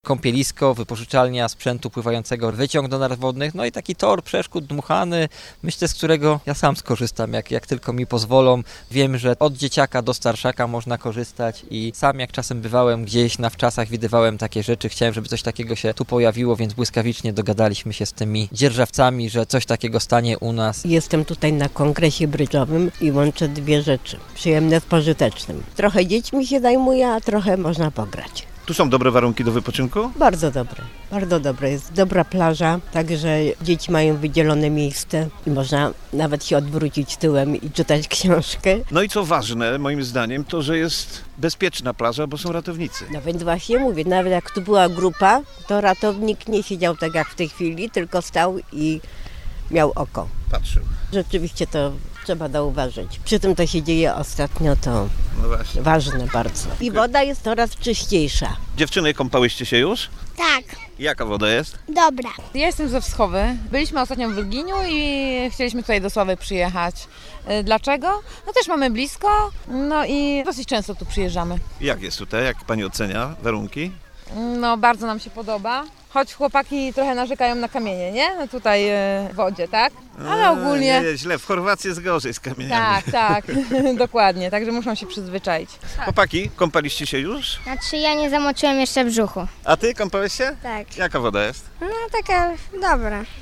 kąpielisko, wypożyczalnia sprzętu pływającego, wyciąg do narw wodnych, no i taki tor przeszkód dmuchany, myślę, z którego ja sam skorzystam, jak tylko mi pozwolą. Wiem, że od dzieciaka do starszaka można korzystać i sam jak czasem bywałem gdzieś na wczasach, widywałem takie rzeczy, chciałem, żeby coś takiego się tu pojawiło, więc błyskawicznie dogadaliśmy się z tymi dzierżawcami, że coś takiego stanie u nas. Jestem tutaj na kongresie brydżowym i łączę dwie rzeczy, przyjemne z pożytecznym. Trochę dziećmi się zajmuję, a trochę można pograć. Tu są dobre warunki do wypoczynku? Bardzo dobre. Jest dobra plaża, także dzieci mają wydzielone miejsce i można nawet się odwrócić tyłem i czytać książkę. No i co ważne, moim zdaniem, to, że jest bezpieczna plaża, bo są ratownicy. No więc właśnie mówię, nawet jak tu była grupa, to ratownik nie siedział tak jak w tej chwili, tylko stał i miał oko. Patrzył. Rzeczywiście to trzeba zauważyć. Przy tym, co się dzieje ostatnio, to No właśnie. ważne bardzo. I woda jest coraz czyściejsza. Dziewczyny, kąpałyście się już? Tak, Jaka woda jest? dobra. Ja jestem ze Wschowy. Byliśmy ostatnio w Wilginiu i chcieliśmy tutaj do Sławy przyjechać. Dlaczego? No też mamy blisko, no i dosyć często tu przyjeżdżamy. Jak jest tutaj? Jak pani ocenia warunki? No bardzo nam się podoba. Choć chłopaki trochę narzekają na kamienie, nie? No tutaj w wodzie, tak? Ale ogólnie... Nie, źle. W Chorwacji jest gorzej z kamieniami. Tak, dokładnie. Także muszą się przyzwyczaić. Chłopaki, kąpaliście się już? Znaczy ja nie zamoczyłem jeszcze brzuchu. A ty kąpałeś się? Tak. Jaka woda jest? No taka dobra.